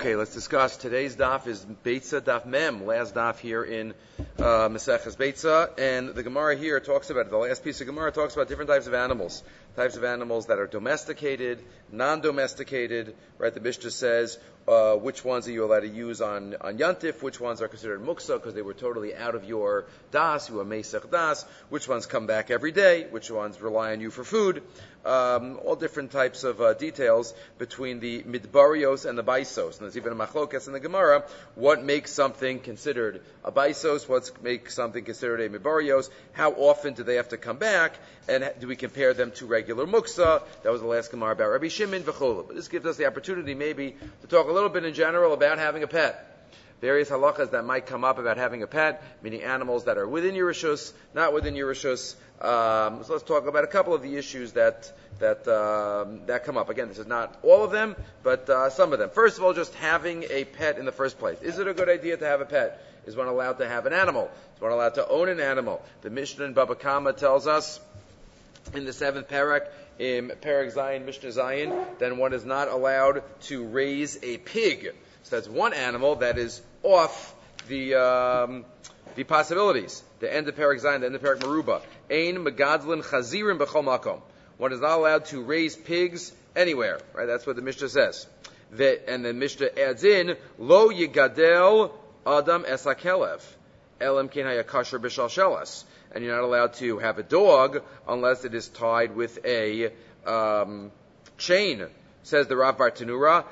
Okay, let's discuss. Today's daf is Beitza Daf Mem, last daf here in Maseches Beitza, and the Gemara here talks about, the last piece of Gemara talks about different types of animals that are domesticated, non-domesticated, right? The Mishnah says which ones are you allowed to use on Yantif, which ones are considered muksa because they were totally out of your das, you are mesech das, which ones come back every day, which ones rely on you for food, all different types of details between the midbarios and the baisos. And there's even a machlokas in the Gemara, what makes something considered a baisos, what makes something considered a midbarios, how often do they have to come back, and do we compare them to regular muksa? That was the last Gemara about Rabbi Shimon v'chola. But this gives us the opportunity maybe to talk a little bit in general about having a pet. Various halachas that might come up about having a pet, meaning animals that are within your rishus, not within your rishus. So let's talk about a couple of the issues that come up. Again, this is not all of them, but some of them. First of all, just having a pet in the first place. Is it a good idea to have a pet? Is one allowed to have an animal? Is one allowed to own an animal? The Mishnah in Baba Kama tells us in the 7th parak, in Parak Zayin, Mishnah Zayin, then one is not allowed to raise a pig. So that's one animal that is off the possibilities. The end of Parak Zayin, the end of Parak Meruba. Ein megadlin chazirim b'chol makom. One is not allowed to raise pigs anywhere. Right? That's what the Mishnah says. And the Mishnah adds in, lo yigadel adam es hakelev. Elam ken hayakasher b'shalshelas. And you're not allowed to have a dog unless it is tied with a chain. Says the Rav Bartanura,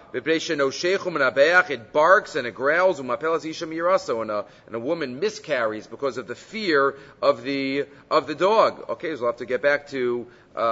it barks and it growls, and a woman miscarries because of the fear of the dog. Okay, so we'll have to get back to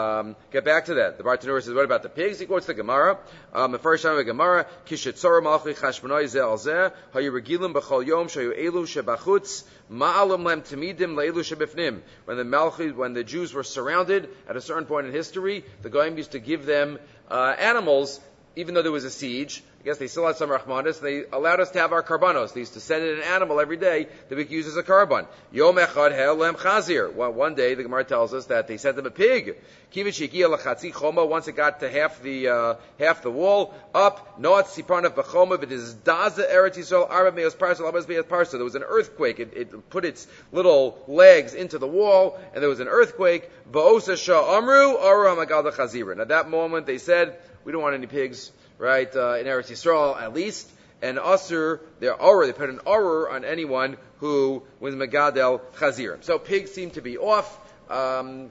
that. The Bartanura says, what about the pigs? He quotes the Gemara. The first time of the Gemara, Kishitzor Malchi Chashmonoi Zel Zeh, Hayu Regilim B'chol Yom Shayu Elu Shebachutz, Ma'alam Lem Tamidim Le'elu Shebifnim. When the Jews were surrounded at a certain point in history, the Goyim used to give them animals, even though there was a siege. I guess they still had some rachmanis. They allowed us to have our karbanos. They used to send in an animal every day that we could use as a karban. Yom echad hel lem chazir. One day, the Gemara tells us that they sent them a pig. Kivit shegiya lachatzi choma. Once it got to half the wall, up noat siparnav b'choma. But is daza eretz Yisrael arba meos parsa labas meos parsa. There was an earthquake. It put its little legs into the wall, and there was an earthquake. Ba'osa shah amru aru hamagad chazirin. At that moment, they said, we don't want any pigs. Right, in Eretz Yisrael at least, and Asur, they put an Arur on anyone who was Megadel Chazir. So pigs seem to be off. The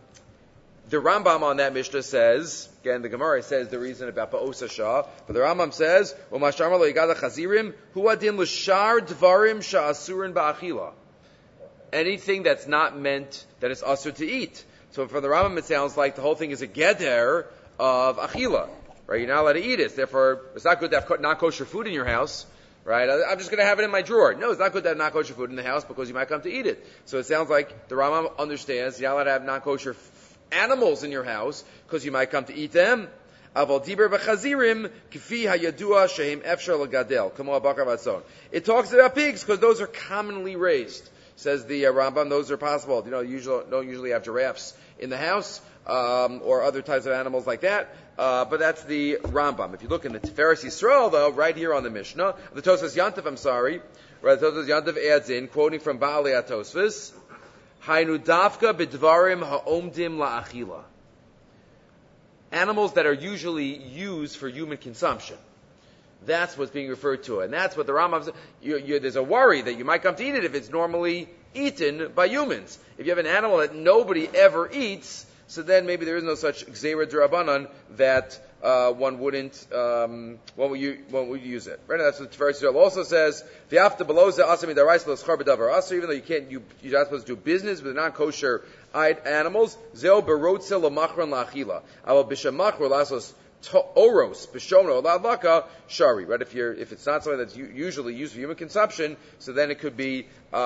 Rambam on that Mishnah says, again, the Gemara says the reason about Ba'osa Shah, but the Rambam says, U'mashar lo yigada chazirim, hu adin l'shar dvarim sha'asurin ba'achila. Anything that's not meant that it's asur to eat. So for the Rambam it sounds like the whole thing is a geder of achila. Right, you're not allowed to eat it. Therefore, it's not good to have non-kosher food in your house. Right? I'm just going to have it in my drawer. No, it's not good to have non-kosher food in the house because you might come to eat it. So it sounds like the Rambam understands you're not allowed to have non-kosher animals in your house because you might come to eat them. Aval diber b'chazirim k'fi hayadua shehem efshar l'gadel kamo abakar vatzon. It talks about pigs because those are commonly raised. Says the Rambam, those are possible. Don't usually have giraffes in the house or other types of animals like that. But that's the Rambam. If you look in the Tiferes Yisrael, though, right here on the Mishnah, the Tosfos Yantav, right, the Tosfos Yantav adds in, quoting from Baalei HaTosfos, Hainu dafka b'dvarim ha'omdim la'achila. Animals that are usually used for human consumption. That's what's being referred to. And that's what the Rambam says. There's a worry that you might come to eat it if it's normally eaten by humans. If you have an animal that nobody ever eats, so then maybe there is no such gzeira d'Rabbanan that one would use it. Right? And that's what Tiferes Yisrael also says. V'afta below ze asami daraisa l'schar b'davar asur. Even though you're not supposed to do business with non-kosher animals. Zeo berotze l'machron la'achila. Aval b'shemachron lasos oros b'shomno la'avaka shari. Right? If it's not something that's usually used for human consumption, so then it could be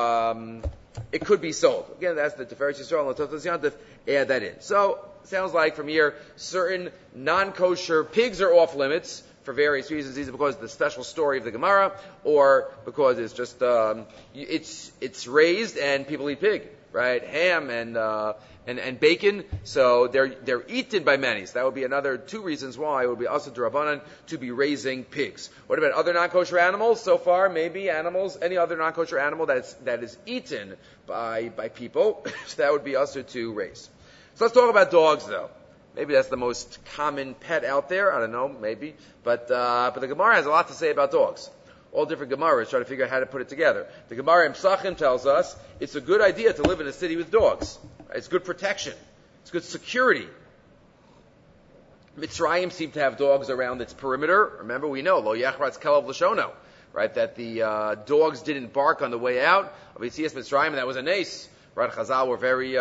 sold. Again, that's the Tiferes Yisrael and the Tosfos Yantav add that in. So, sounds like from here, certain non-kosher pigs are off limits for various reasons, either because of the special story of the Gemara, or because it's just, it's raised and people eat pig. right? Ham and bacon. So they're eaten by many. So that would be another 2 reasons why it would be also d'Rabbanan to be raising pigs. What about other non-kosher animals? So far, maybe any other non-kosher animal that is eaten by people. So that would be also to raise. So let's talk about dogs, though. Maybe that's the most common pet out there. I don't know, maybe. But the Gemara has a lot to say about dogs. All different Gemaras try to figure out how to put it together. The Gemara in Psachim tells us it's a good idea to live in a city with dogs. It's good protection. It's good security. Mitzrayim seemed to have dogs around its perimeter. Remember, we know, Lo Yachratz Kelav L'Shono, right? That the dogs didn't bark on the way out of Yetzias Mitzrayim, and that was a nace. Right? Chazal were very...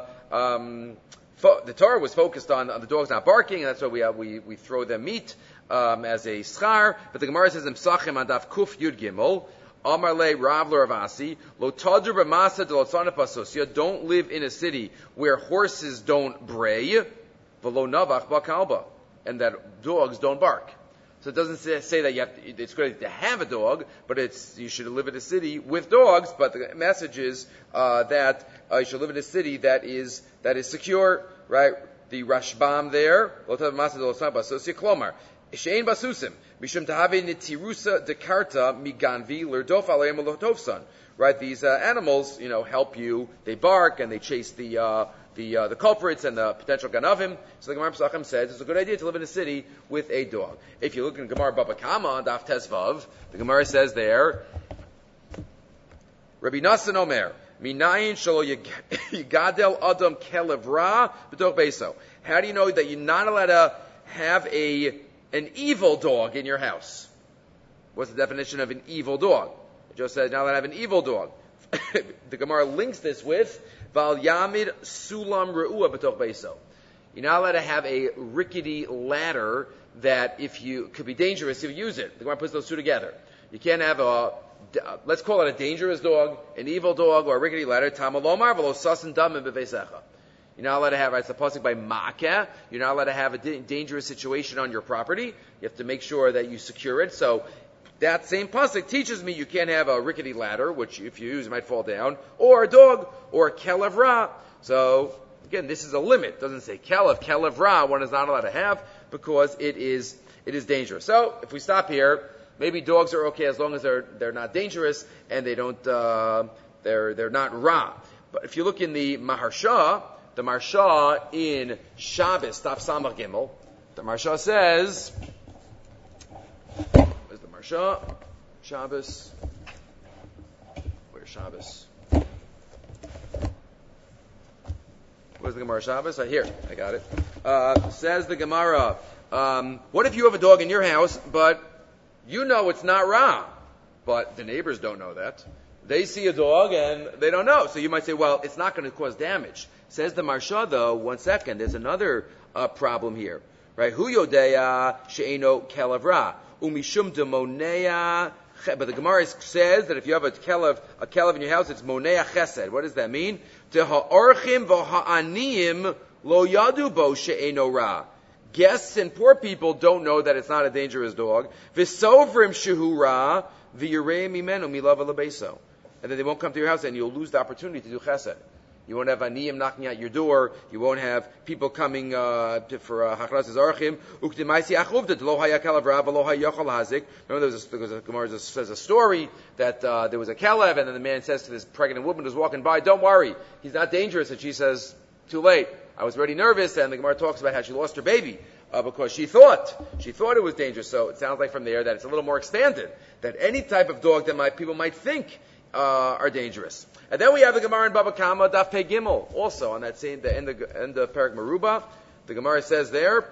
the Torah was focused on the dogs not barking, and that's why we throw them meat as a schar. But the Gemara says in Psachim on Daf Kuf Yud Gimel, Amar Le Rav Ravasi, Lo Tadr B'Masa De Lo Tzanef Asosya, don't live in a city where horses don't bray, V'lo Navach B'Kalba, and that dogs don't bark. So it doesn't say that it's good to have a dog, but you should live in a city with dogs. But the message is that you should live in a city that is secure, right? The Rashbam there, Klomar, Shein Basusim, Mishum Tahave Nitirusa Dekarta Miganvi Lerdof Aleim Lotovsan. Right? These animals, help you. They bark and they chase the culprits and the potential ganavim. So the Gemara Pesachim says it's a good idea to live in a city with a dog. If you look in Gemara Baba Kama, Daf Tezvav, the Gemara says there, Rabbi Nassan Omer, Minayin shalo yigadel adam kelev ra b'toch beiso. How do you know that you're not allowed to have an evil dog in your house? What's the definition of an evil dog? It just says you're not allowed to have an evil dog. The Gemara links this with Val Yamid Sulam Re'ua B'toch Beiso. You're not allowed to have a rickety ladder that could be dangerous if you use it. The Gemara puts those two together. You can't have let's call it a dangerous dog, an evil dog, or a rickety ladder. Tamalomar v'lo sasin damim b'veisecha. You're not allowed to have, it's a pasuk by Makkah, you're not allowed to have a dangerous situation on your property. You have to make sure that you secure it. So that same pasuk teaches me you can't have a rickety ladder, which if you use, it might fall down, or a dog, or a kelev ra. So, again, this is a limit. It doesn't say kelev ra, one is not allowed to have, because it is dangerous. So, if we stop here, maybe dogs are okay as long as they're not dangerous, and they don't, they're not ra. But if you look in the Maharsha in Shabbos, Daf Samach Gimel, the Maharsha says, where's the Maharsha? Shabbos. Where's Shabbos? Where's the Gemara Shabbos? Right here. I got it. Says the Gemara, what if you have a dog in your house, but you know it's not ra, but the neighbors don't know that? They see a dog and they don't know. So you might say, well, it's not going to cause damage. Says the Maharsha, though, one second, there's another problem here. Right? Hu yodeya she'eno kelev ra. Umishum demonea. But the Gemara says that if you have a kelev in your house, it's monea chesed. What does that mean? Teha'orchim v'ha'aniyim lo yadu bo she'eno ra. Guests and poor people don't know that it's not a dangerous dog. V'sovrim shehu ra v'yirei mimenu milava lebeso. And then they won't come to your house, and you'll lose the opportunity to do chesed. You won't have aniyim knocking at your door. You won't have people coming for hachras zarchim. Uktimaisi achuvda lo haya kelev ra v'lo hayachol hazik. Remember, the Gemara says a story that there was a kelev, and then the man says to this pregnant woman who's walking by, "Don't worry, he's not dangerous." And she says, "Too late. I was already nervous." And the Gemara talks about how she lost her baby because she thought it was dangerous. So it sounds like from there that it's a little more expanded, that any type of dog that people might think are dangerous. And then we have the Gemara in Baba Kama, Daf Pei Gimel, also on that same, the end of Perek Meruba. The Gemara says there,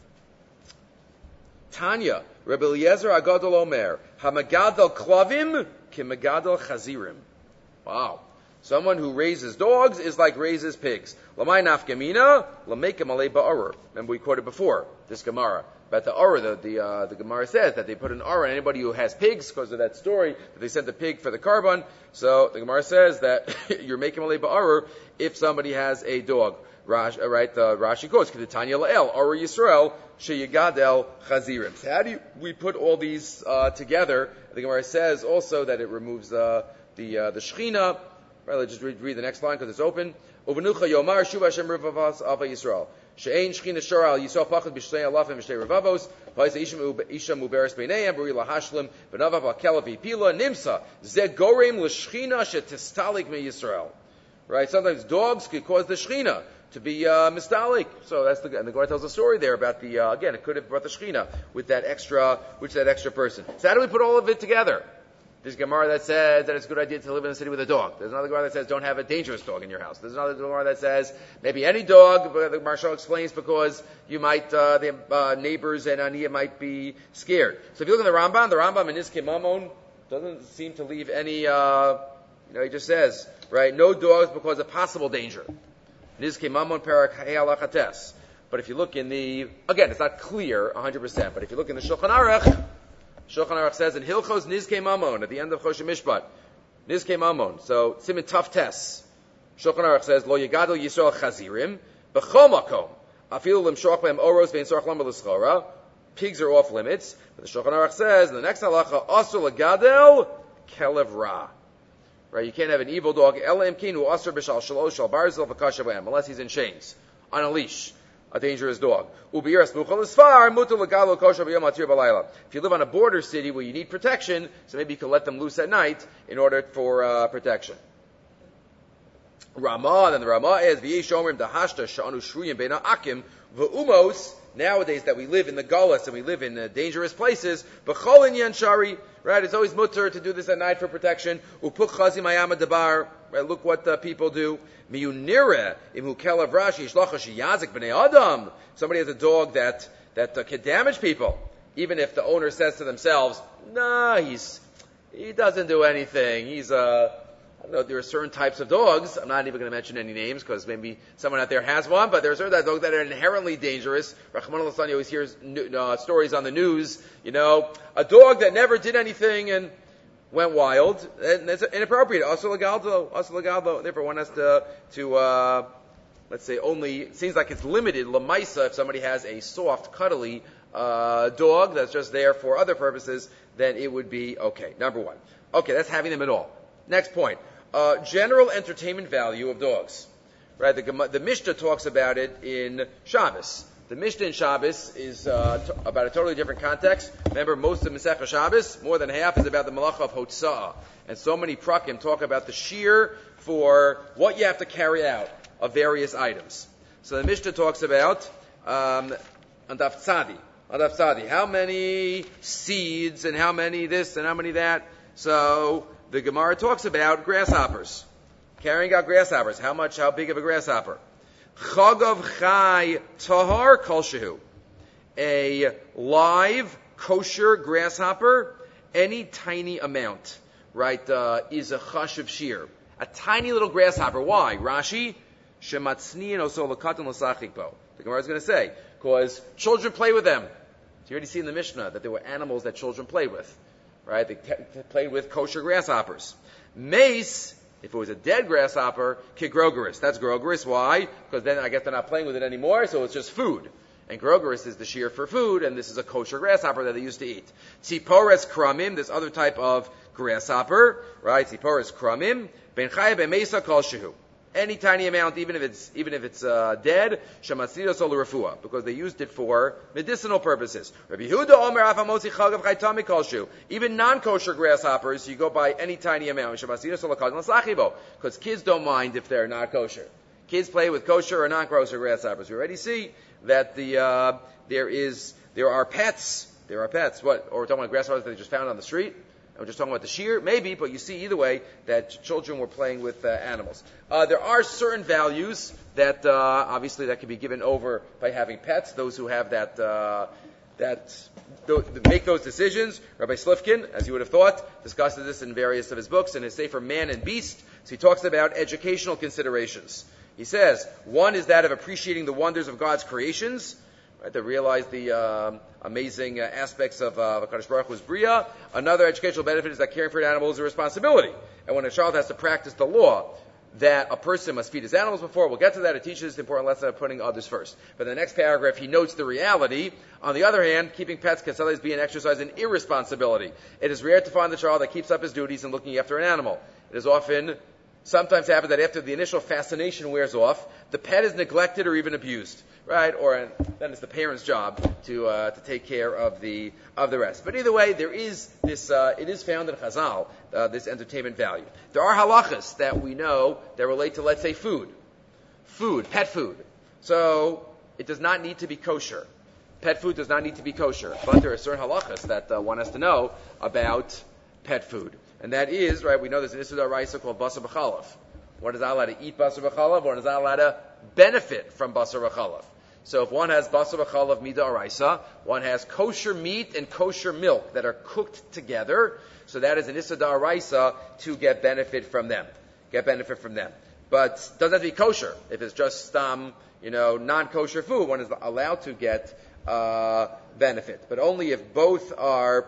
Tanya, Rebbe Eliezer Agadol Omer, Hamagadol Klavim Kimagadol Chazirim. Wow. Someone who raises dogs is like raises pigs. Lamai nafkamina, lamekem alei ba'arur. Remember we quoted before, this Gemara. About the arur, the Gemara says that they put an arur on anybody who has pigs, because of that story, that they sent the pig for the carbon. So the Gemara says that you're making alei ba'arur if somebody has a dog. Rashi quotes, Kedetanya la'el, arur Yisrael, sheyigadel chazirim. So how do we put all these together? The Gemara says also that it removes the Shechina, Right, let's just read the next line because it's open. Uvenucha yomar shuv Hashem revavos ava Yisrael. She'ein shchina shor al Yisrael pachad b'shnei alafim v'shnei revavos. V'ayis isha muberes b'neihem b'ri lahashlim v'navav ha'kelav v'pila nimsa ze gorem l'shchina she'tistalik me Yisrael. Right, sometimes dogs could cause the shchina to be mistalik. So that's and the Gemara tells a story there about again, it could have brought the shchina with that extra person. So how do we put all of it together? There's Gemara that says that it's a good idea to live in a city with a dog. There's another Gemara that says don't have a dangerous dog in your house. There's another Gemara that says maybe any dog, but the Marshal explains because you might, the neighbors and Aniyah might be scared. So if you look at the Rambam in Nizkei Mamon doesn't seem to leave any, he just says, right, no dogs because of possible danger. Nizkei Mamon Perak Hey Alachates. But if you look again, it's not clear 100%, but if you look in the Shulchan Aruch says in Hilchos Nizkei Mamon at the end of Choshen Mishpat, Nizkei Mamon. So Siman Taf Tes. Shulchan Aruch says Lo Yigadol Yisrael Chazirim B'chol Makom Afilu Limshoch Behem Oros Vein Sorach Lamar L'Schora. Pigs are off limits. But the Shulchan Aruch says in the next halacha Asur L'Gadel Kelev Ra. Right, you can't have an evil dog Elam Kinu Asur B'Shal Shalosh Shal Barzel V'Kashav Behem unless he's in chains on a leash. A dangerous dog. If you live on a border city where you need protection, so maybe you can let them loose at night in order for protection. Ramah, then the Ramah is nowadays that we live in the Gullus and we live in dangerous places, right, it's always mutter to do this at night for protection. Right, look what people do. Somebody has a dog that can damage people, even if the owner says to themselves, "Nah, he doesn't do anything. I don't know, there are certain types of dogs. I'm not even going to mention any names because maybe someone out there has one, but there are certain dogs that are inherently dangerous. Rahman al-Hassan, you always hear stories on the news, a dog that never did anything and went wild, and that's inappropriate. Also legaldo. Therefore, one has to let's say only, it seems like it's limited, lamaisa, if somebody has a soft, cuddly dog that's just there for other purposes, then it would be okay. Number one. Okay, that's having them at all. Next point. General entertainment value of dogs. Right, the Mishnah talks about it in Shabbos. The Mishnah in Shabbos is about a totally different context. Remember, most of Masechah Shabbos, more than half, is about the malacha of Hotza'ah. And so many prakim talk about the shear for what you have to carry out of various items. So the Mishnah talks about Andaf Tzadi. How many seeds and how many this and how many that. So the Gemara talks about grasshoppers. Carrying out grasshoppers. How big of a grasshopper? Chagav chai tahar kol shehu. A live, kosher grasshopper, any tiny amount, right, is a chashuv shear. A tiny little grasshopper. Why? Rashi, shematzniin oso l'katan l'sachik bo. The Gemara is going to say, because children play with them. So you already see in the Mishnah that there were animals that children played with. Right? They played with kosher grasshoppers. Mace, if it was a dead grasshopper, kigrogeris. That's grogeris. Why? Because then I guess they're not playing with it anymore, so it's just food. And grogeris is the shear for food, and this is a kosher grasshopper that they used to eat. Tzipores kramim, this other type of grasshopper, right? Tzipores kramim, ben chaya ben mesa kol shehu. Any tiny amount, even if it's dead, shematzira sol refuah, because they used it for medicinal purposes. Rabbi Yehuda Omer afamotzi chagav chaytami kol shehu. Even non-kosher grasshoppers, you go by any tiny amount. Shematzira sol l'sachibo, because kids don't mind if they're not kosher. Kids play with kosher or non-kosher grasshoppers. We already see that there are pets. What? Or we're talking about grasshoppers that they just found on the street. We're just talking about the shear, maybe, but you see either way that children were playing with animals. There are certain values that obviously that can be given over by having pets. Those who have make those decisions. Rabbi Slifkin, as you would have thought, discusses this in various of his books in his Sefer Man and Beast. So he talks about educational considerations. He says one is that of appreciating the wonders of God's creations. Right, to realize the amazing aspects of HaKadosh Baruch Hu's Bria. Another educational benefit is that caring for an animal is a responsibility. And when a child has to practice the law that a person must feed his animals before, we'll get to that, it teaches the important lesson of putting others first. But in the next paragraph, he notes the reality. On the other hand, keeping pets can sometimes be an exercise in irresponsibility. It is rare to find the child that keeps up his duties in looking after an animal. It is often sometimes happens that after the initial fascination wears off, the pet is neglected or even abused, right? Or then it's the parent's job to take care of the rest. But either way, there is this. It is found in Chazal, this entertainment value. There are halachas that we know that relate to, let's say, pet food. So it does not need to be kosher. Pet food does not need to be kosher, but there are certain halachas that one has to know about pet food. And that is, right, we know there's an Issur D'Oraisa called Basar B'Chalav. One is not allowed to eat Basar B'Chalav, one is not allowed to benefit from Basar B'Chalav. So if one has Basar B'Chalav Mida Oraisa, one has kosher meat and kosher milk that are cooked together, so that is an Issur D'Oraisa to get benefit from them. But it doesn't have to be kosher. If it's just, non-kosher food, one is allowed to get benefit. But only if both are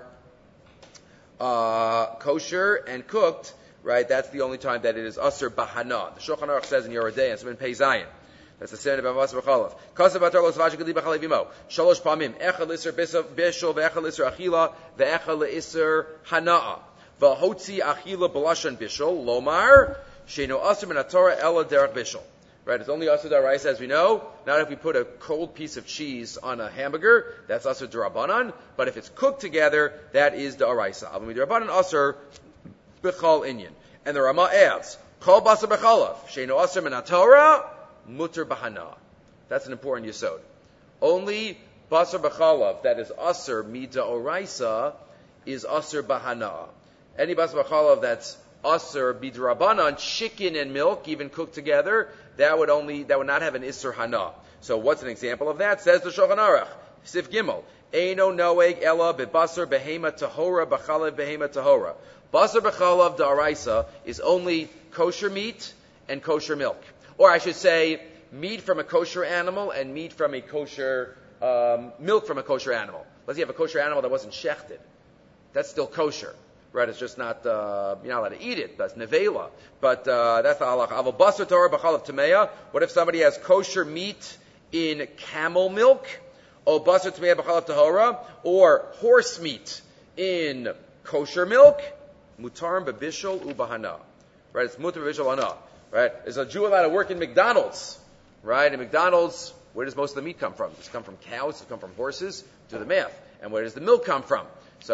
kosher and cooked, right? That's the only time that it is Asr Bahana. The Shulchan Aruch says in Yoredei, and Siman Pei Zayin. That's the sin of Basar B'Chalav. Kasav Batar Lo Svash Gedi B'Chalav Yimo. Shalosh Pamim. Echad L'Isser Bishul, Ve'echad L'Isser Achila, Ve'echad L'Isser Hana'a. V'hotzi Achila B'Lashan Bishul, Lomar, Sheino Asr Min HaTorah Ela Derech Bishul. Right, it's only Asr D'Oraisa, as we know. Not if we put a cold piece of cheese on a hamburger, that's Asr D'Rabbanan. But if it's cooked together, that is D'Oraisa. Avami D'Rabbanan Asr B'Chal Inyan. And the Rama adds, Kol Basar B'Chalav, Sheino Asr Min HaTorah, Mutter Bahana. That's an important yesod. Only Basar B'Chalav, that is Asr Mida Oraisa, is Asr Bahana. Any Basar B'Chalav that's Asr B'Drabanan, chicken and milk, even cooked together, that would not have an Isser Hana. So what's an example of that? Says the Shulchan Aruch, Sif Gimel, Eino Noeg Ela B'Basar Behema Tahora B'Chalav Behema Tahora. Basar B'Chalav D'Oraisa is only kosher meat and kosher milk. Or I should say, meat from a kosher animal and meat from a kosher, milk from a kosher animal. Let's say you have a kosher animal that wasn't shechted. That's still kosher. Right, it's just not, you're not allowed to eat it. That's nevela. But that's the halacha. Aval basar Torah b'chalav tameya. What if somebody has kosher meat in camel milk? Or basar tameya b'chalav tahora? Or horse meat in kosher milk? Mutarim b'bishol ubahana. Right, it's mutar b'bishol hana. Right, is a Jew allowed to work in McDonald's? Right, in McDonald's, where does most of the meat come from? Does it come from cows? Does it come from horses? Do the math. And where does the milk come from?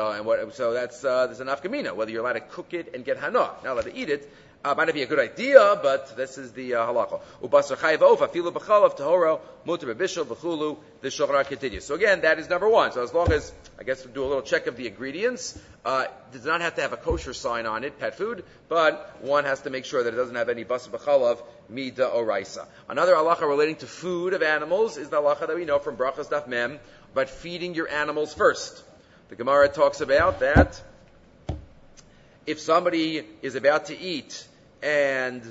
So that's there's an afkamina, whether you're allowed to cook it and get hana, not allowed to eat it. Might not be a good idea, but this is the halacha. Ubasar chayiv ofa filu b'chalav tahoro mutar b'bishul v'chulu. The Shulchan Aruch continues. So again, that is number one. So as long as I guess we do a little check of the ingredients, it does not have to have a kosher sign on it, pet food, but one has to make sure that it doesn't have any basar b'chalav mida oraisa. Another halacha relating to food of animals is the halacha that we know from Brachas Daf Mem about feeding your animals first. The Gemara talks about that if somebody is about to eat and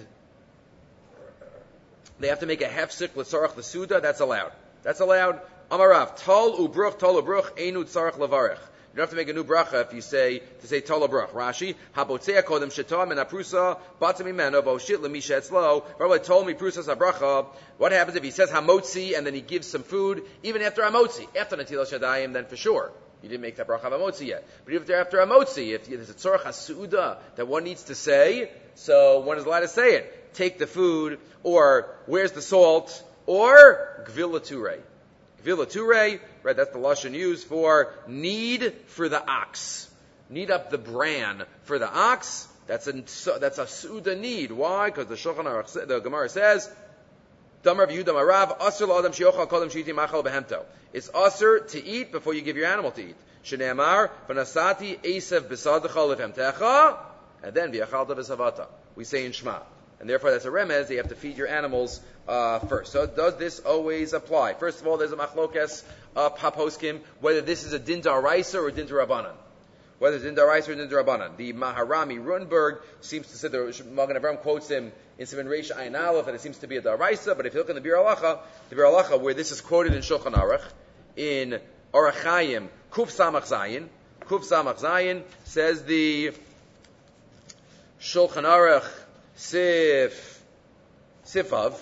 they have to make a hefsek l'tzarach l'suda, that's allowed. That's allowed. Amarav, tal ubruch, einu tzarach levarech. You don't have to make a new bracha if you say tal ubruch. Rashi, habotzea kodem shetam and aprusa batzim imeno boshit lemisha etzlo. Rabbi told me prusas habracha. What happens if he says hamotzi and then he gives some food even after hamotzi? After natilas shadayim, then for sure. You didn't make that bracha of Amotzi yet. But even after Amotzi, if there's a tzorach hasu'uda that one needs to say, so one is allowed to say it. Take the food, or where's the salt, or gvila ture. Gvila ture, right, that's the lashon used for need for the ox. Knead up the bran for the ox. That's a su'uda need. Why? Because the Shulchan Aruch, the Gemara says, Damar v'yu damar rav, asur l'adam sheyochal kodem she'iti machal behemto. It's asur to eat before you give your animal to eat. Shneamar, v'nasati esev b'sadecha levhemtecha, and then v'yachalta v'savata. We say in Shema. And therefore that's a remez, that you have to feed your animals first. So does this always apply? First of all, there's a machlokes paposkim, whether this is a din d'oraisa or a din d'Rabbanan. Whether it's din d'oraisa or din d'Rabbanan. The Maharami Rutenberg seems to say, the Magen Avraham quotes him in Siman Reish Ayin Aleph, that it seems to be a d'oraisa, but if you look in the Bir Halacha, where this is quoted in Shulchan Aruch, in Orach Chaim, Kuf Samach Zayin, says the Shulchan Aruch Sifav,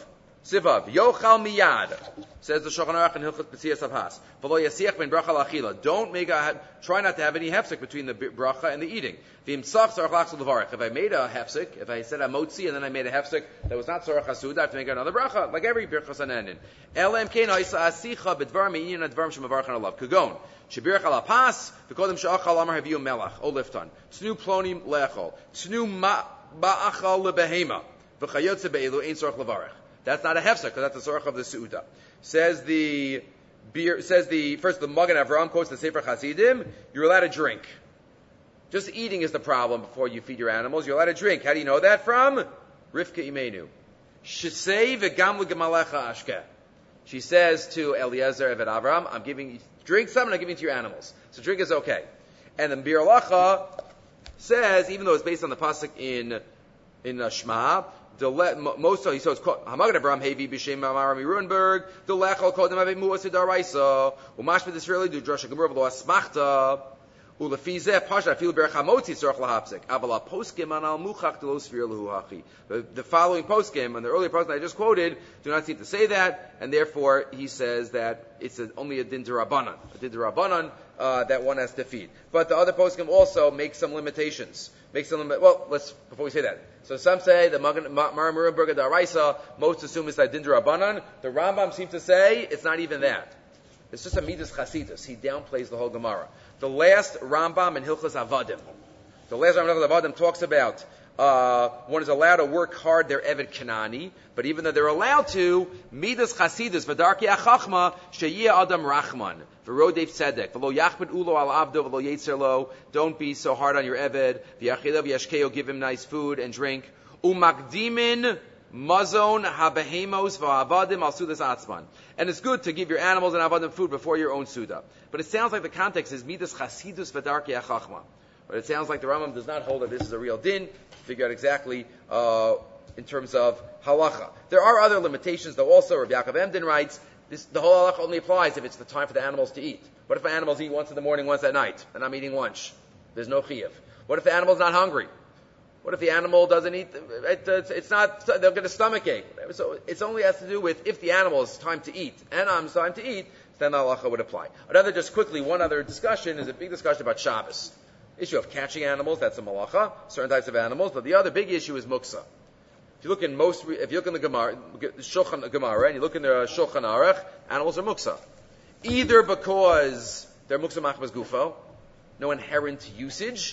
Sivav, yochal miyad, says the Shulchan Aruch in Hilchot B'tziyas Avhas. V'lo yasiach ben bracha la'achila. Don't try not to have any hefsek between the bracha and the eating. V'im tzach tzarach lachzul levarech. If I made a hefsek, if I said a motzi and then I made a hefsek that was not tzarach hasuda, I have to make another bracha, like every birchas hanenin. Elam kein ha'isa asicha b'dvar me'inyan advarim shemavarchan alav. Kagon. Shebirach ala pas, v'kodem sha'achal amar haviyu melach, o lifton. Tznu plonim lechol. Tznu ba'achal lebehema. V'chayotze be'elu ein tzarach levarech. That's not a hefsek, because that's the tzarach of the su'uda. Says the Magen Avraham quotes the Sefer Chassidim, you're allowed to drink. Just eating is the problem before you feed your animals. You're allowed to drink. How do you know that from? Rivka Imenu. Shisei v'gam l'gemalecha ashkeh. She says to Eliezer Eved Avraham, I'm giving you, drink some and I'm giving it to your animals. So drink is okay. And then Bir Alacha says, even though it's based on the pasuk in Shema, most of so it's called Hamagan Abraham Hevi B'Shem Amar Mirunberg the Lechol Kodem Ave Muas Daraisa Umash B'Israeli do Drasha Gemur V'Lo Asmachta Ulefizeh Pasha Fil Berach Hamotzi Tzorach Lahapsek Avala Poskim Anal Muchach Delo Sfir Lehu Hachi. The following poskim and the earlier poskim I just quoted do not seem to say that, and therefore he says that it's only a din d'Rabbanan, that one has to feed. But the other poskim also make some limitations. Before we say that. So some say the Maramurumberg Daraisa, most assume it's like din d'Rabbanan. The Rambam seems to say it's not even that. It's just a midas chasidus. He downplays the whole Gemara. The last Rambam in Hilchos Avadim. The last Rambam in Hilchos Avadim talks about one is allowed to work hard, they're Eved Kanani, but even though they're allowed to, midas chasidus, v'darki achachma, sheyeh adam rachman, v'rodef tzedek, v'lo yachbed ulo al avdo, v'lo yetzer lo, don't be so hard on your Eved, v'yachila v'yashkeo, give him nice food and drink, umakdimin mazon habehemos v'avadim al sudas atzman. And it's good to give your animals and avadim food before your own suda. But it sounds like the context is midas chasidus v'darki achachma. But it sounds like the Rambam does not hold that this is a real din. Figure out exactly in terms of halacha. There are other limitations, though. Also, Rabbi Yaakov Emden writes the whole halacha only applies if it's the time for the animals to eat. What if the animals eat once in the morning, once at night, and I'm eating lunch? There's no chiyuv. What if the animal's not hungry? What if the animal doesn't eat? It's not. They'll get a stomach ache. So it only has to do with if the animal is time to eat and I'm time to eat, then the halacha would apply. One other discussion is a big discussion about Shabbos. Issue of catching animals, that's a malacha, certain types of animals, but the other big issue is muksa. If you look in the Gemara, Shulchan Gemara, and you look in the Shulchan Aruch, animals are muksa. Either because they're muksa machmas gufo, no inherent usage,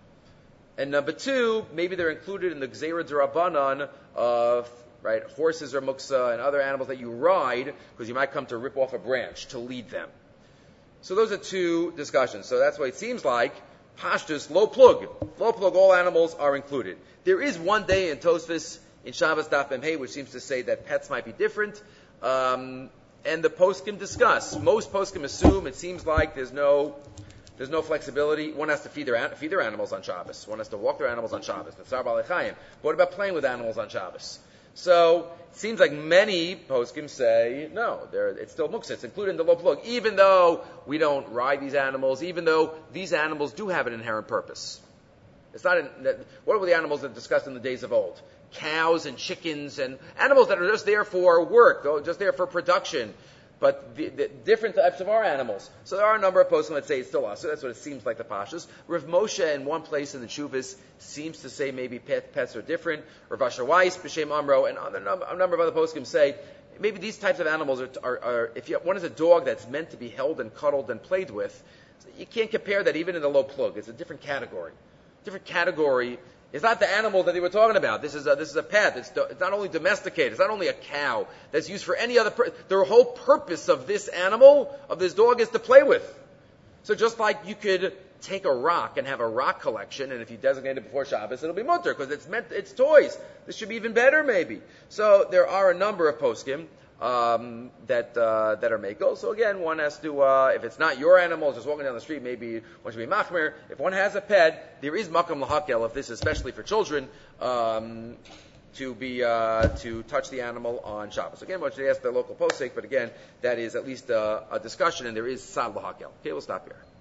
and number two, maybe they're included in the Gzeira D'Rabbanan of, right, horses are muksa and other animals that you ride, because you might come to rip off a branch to lead them. So those are two discussions. So that's why it seems like Pashtus, low plug, all animals are included. There is one day in Tosfos, in Shabbos Daf Mem Hey, which seems to say that pets might be different, and the poskim discuss. Most poskim assume it seems like there's no flexibility. One has to feed their animals on Shabbos. One has to walk their animals on Shabbos. That's Tzar B'alei Chayim. What about playing with animals on Shabbos? So it seems like many poskim say no, it's still muksa. It's included in the low plug, even though we don't ride these animals, even though these animals do have an inherent purpose. It's not. What were the animals that discussed in the days of old? Cows and chickens and animals that are just there for work, just there for production. But the different types of our animals. So there are a number of poskim that say it's still us. So that's what it seems like the pashas. Rav Moshe in one place in the Shuvas seems to say maybe pets are different. Rav Asher Weiss, B'Shem Amro, and a number of other poskim say maybe these types of animals are if one is a dog that's meant to be held and cuddled and played with, you can't compare that even in the low plug. It's a different category. It's not the animal that they were talking about. This is a pet. It's not only domesticated. It's not only a cow that's used for any other purpose. The whole purpose of this animal, of this dog, is to play with. So just like you could take a rock and have a rock collection, and if you designate it before Shabbos, it'll be mutter because it's toys. This should be even better, maybe. So there are a number of poskim that are mekel. So again, one has to, if it's not your animal, just walking down the street, maybe one should be machmir. If one has a pet, there is makam lahakel, if this is especially for children, to touch the animal on Shabbos. Again, one should ask the local posek, but again, that is at least a discussion, and there is sad lahakel. Okay, we'll stop here.